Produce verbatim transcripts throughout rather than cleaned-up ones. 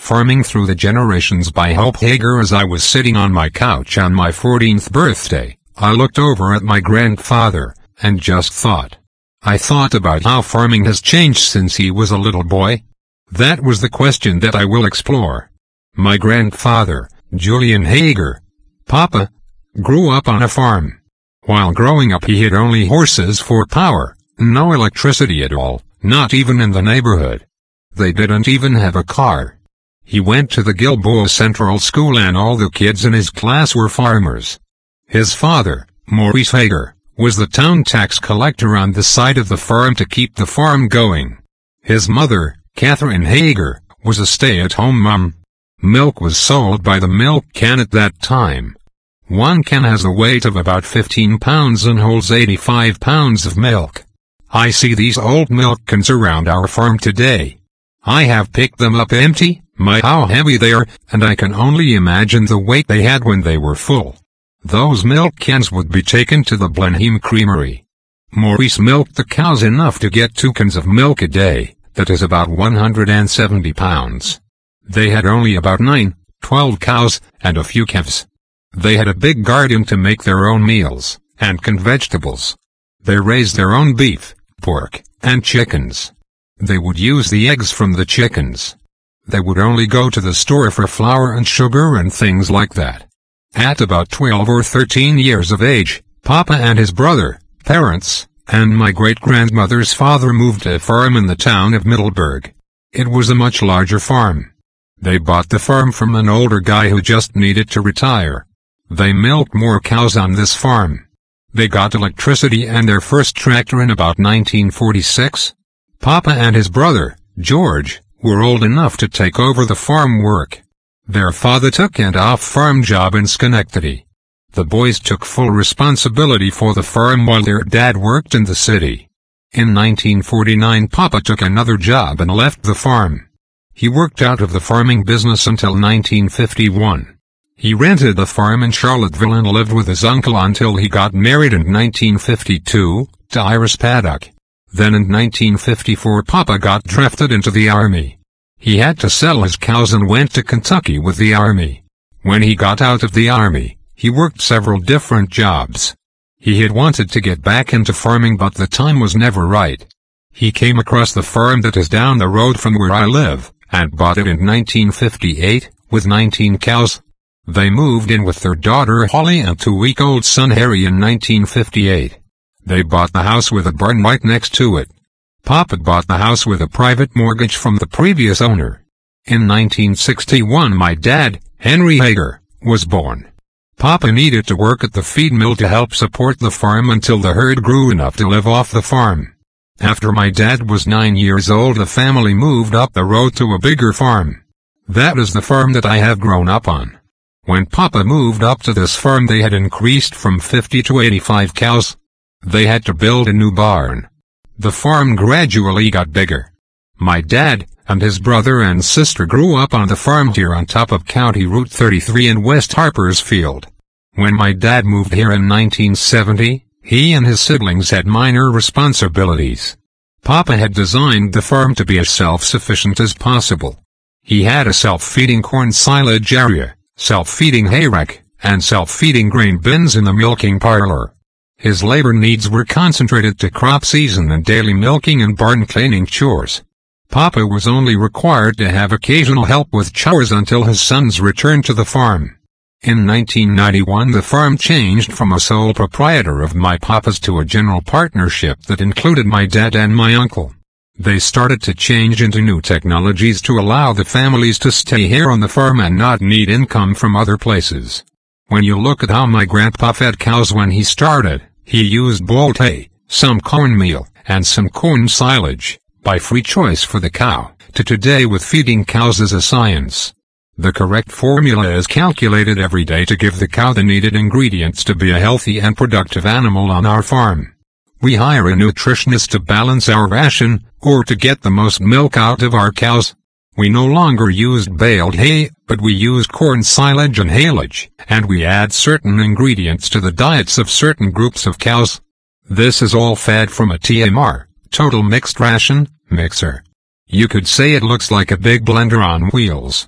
Farming Through the Generations by Hope Hager. As I was sitting on my couch on my fourteenth birthday, I looked over at my grandfather, and just thought. I thought about how farming has changed since he was a little boy. That was the question that I will explore. My grandfather, Julian Hager, Papa, grew up on a farm. While growing up he had only horses for power, no electricity at all, not even in the neighborhood. They didn't even have a car. He went to the Gilboa Central School and all the kids in his class were farmers. His father, Maurice Hager, was the town tax collector on the side of the farm to keep the farm going. His mother, Catherine Hager, was a stay-at-home mom. Milk was sold by the milk can at that time. One can has a weight of about fifteen pounds and holds eighty-five pounds of milk. I see these old milk cans around our farm today. I have picked them up empty, my how heavy they are, and I can only imagine the weight they had when they were full. Those milk cans would be taken to the Blenheim Creamery. Maurice milked the cows enough to get two cans of milk a day, that is about one hundred seventy pounds. They had only about nine, twelve cows, and a few calves. They had a big garden to make their own meals, and canned vegetables. They raised their own beef, pork, and chickens. They would use the eggs from the chickens. They would only go to the store for flour and sugar and things like that. At about twelve or thirteen years of age, Papa and his brother, parents, and my great-grandmother's father moved to a farm in the town of Middleburg. It was a much larger farm. They bought the farm from an older guy who just needed to retire. They milked more cows on this farm. They got electricity and their first tractor in about nineteen forty-six. Papa and his brother, George, were old enough to take over the farm work. Their father took an off-farm job in Schenectady. The boys took full responsibility for the farm while their dad worked in the city. In nineteen forty-nine Papa took another job and left the farm. He worked out of the farming business until nineteen fifty-one. He rented the farm in Charlottesville and lived with his uncle until he got married in nineteen fifty-two, to Iris Paddock. Then in nineteen fifty-four Papa got drafted into the Army. He had to sell his cows and went to Kentucky with the Army. When he got out of the Army, he worked several different jobs. He had wanted to get back into farming but the time was never right. He came across the farm that is down the road from where I live, and bought it in nineteen fifty-eight, with nineteen cows. They moved in with their daughter Holly and two-week-old son Harry in nineteen fifty-eight. They bought the house with a barn right next to it. Papa bought the house with a private mortgage from the previous owner. In nineteen sixty-one my dad, Henry Hager, was born. Papa needed to work at the feed mill to help support the farm until the herd grew enough to live off the farm. After my dad was nine years old the family moved up the road to a bigger farm. That is the farm that I have grown up on. When Papa moved up to this farm they had increased from fifty to eighty-five cows. They had to build a new barn. The farm gradually got bigger. My dad, and his brother and sister grew up on the farm here on top of County Route thirty-three in West Harpersfield. When my dad moved here in nineteen seventy, he and his siblings had minor responsibilities. Papa had designed the farm to be as self-sufficient as possible. He had a self-feeding corn silage area, self-feeding hay rack, and self-feeding grain bins in the milking parlor. His labor needs were concentrated to crop season and daily milking and barn cleaning chores. Papa was only required to have occasional help with chores until his sons returned to the farm. In nineteen ninety-one the farm changed from a sole proprietor of my papa's to a general partnership that included my dad and my uncle. They started to change into new technologies to allow the families to stay here on the farm and not need income from other places. When you look at how my grandpa fed cows when he started, he used bolled hay, some cornmeal, and some corn silage, by free choice for the cow, to today with feeding cows is a science. The correct formula is calculated every day to give the cow the needed ingredients to be a healthy and productive animal on our farm. We hire a nutritionist to balance our ration, or to get the most milk out of our cows. We no longer used baled hay, but we used corn silage and haylage, and we add certain ingredients to the diets of certain groups of cows. This is all fed from a T M R, Total Mixed Ration, mixer. You could say it looks like a big blender on wheels.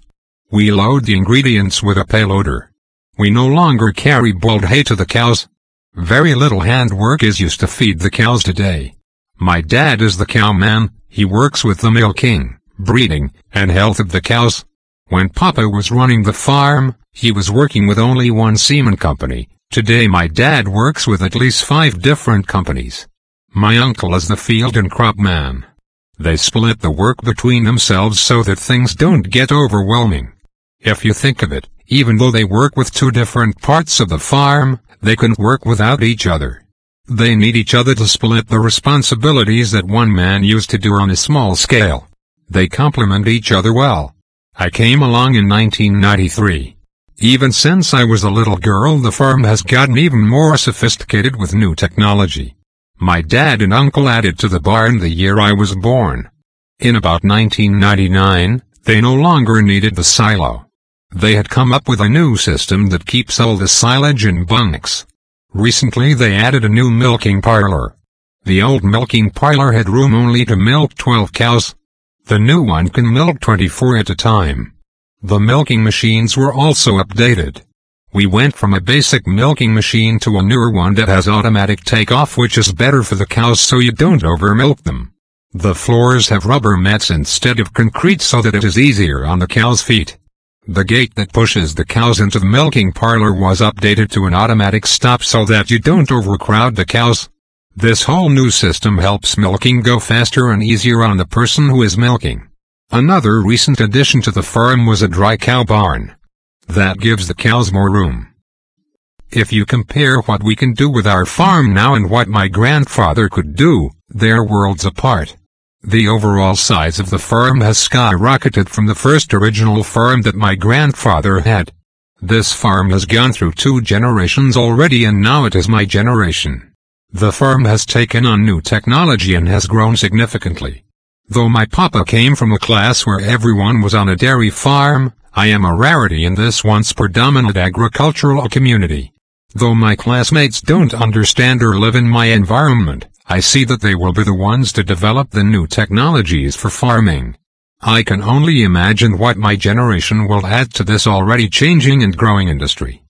We load the ingredients with a payloader. We no longer carry boiled hay to the cows. Very little handwork is used to feed the cows today. My dad is the cowman. He works with the milking, breeding, and health of the cows. When Papa was running the farm, he was working with only one semen company. Today my dad works with at least five different companies. My uncle is the field and crop man. They split the work between themselves so that things don't get overwhelming. If you think of it, even though they work with two different parts of the farm, they can work without each other. They need each other to split the responsibilities that one man used to do on a small scale. They complement each other well. I came along in nineteen ninety-three. Even since I was a little girl, the farm has gotten even more sophisticated with new technology. My dad and uncle added to the barn the year I was born. In about nineteen ninety-nine, they no longer needed the silo. They had come up with a new system that keeps all the silage in bunks. Recently they added a new milking parlor. The old milking parlor had room only to milk twelve cows. The new one can milk twenty-four at a time. The milking machines were also updated. We went from a basic milking machine to a newer one that has automatic takeoff, which is better for the cows so you don't overmilk them. The floors have rubber mats instead of concrete so that it is easier on the cows' feet. The gate that pushes the cows into the milking parlor was updated to an automatic stop so that you don't overcrowd the cows. This whole new system helps milking go faster and easier on the person who is milking. Another recent addition to the farm was a dry cow barn. That gives the cows more room. If you compare what we can do with our farm now and what my grandfather could do, they're worlds apart. The overall size of the farm has skyrocketed from the first original farm that my grandfather had. This farm has gone through two generations already and now it is my generation. The farm has taken on new technology and has grown significantly. Though my papa came from a class where everyone was on a dairy farm, I am a rarity in this once predominant agricultural community. Though my classmates don't understand or live in my environment, I see that they will be the ones to develop the new technologies for farming. I can only imagine what my generation will add to this already changing and growing industry.